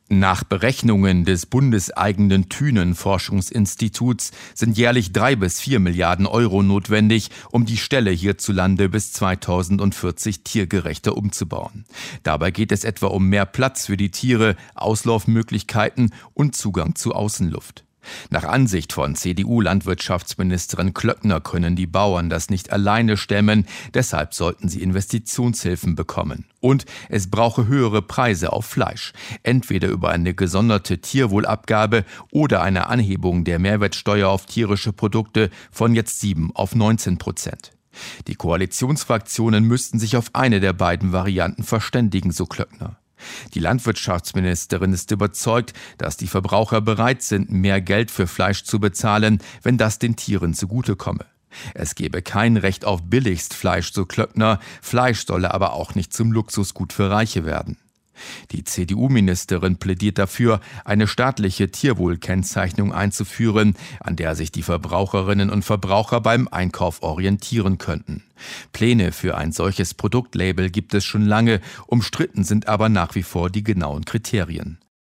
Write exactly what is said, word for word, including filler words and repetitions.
Nach Berechnungen des bundeseigenen Thünen-Forschungsinstituts sind jährlich drei bis vier Milliarden Euro notwendig, um die Ställe hierzulande bis zweitausendvierzig tiergerechter umzubauen. Dabei geht es etwa um mehr Platz für die Tiere, Auslaufmöglichkeiten und Zugang zu Außenluft. Nach Ansicht von C D U-Landwirtschaftsministerin Klöckner können die Bauern das nicht alleine stemmen, deshalb sollten sie Investitionshilfen bekommen. Und es brauche höhere Preise auf Fleisch, entweder über eine gesonderte Tierwohlabgabe oder eine Anhebung der Mehrwertsteuer auf tierische Produkte von jetzt sieben auf neunzehn Prozent. Die Koalitionsfraktionen müssten sich auf eine der beiden Varianten verständigen, so Klöckner. Die Landwirtschaftsministerin ist überzeugt, dass die Verbraucher bereit sind, mehr Geld für Fleisch zu bezahlen, wenn das den Tieren zugutekomme. Es gebe kein Recht auf Billigstfleisch, so Klöckner, Fleisch solle aber auch nicht zum Luxusgut für Reiche werden. Die C D U-Ministerin plädiert dafür, eine staatliche Tierwohlkennzeichnung einzuführen, an der sich die Verbraucherinnen und Verbraucher beim Einkauf orientieren könnten. Pläne für ein solches Produktlabel gibt es schon lange, umstritten sind aber nach wie vor die genauen Kriterien.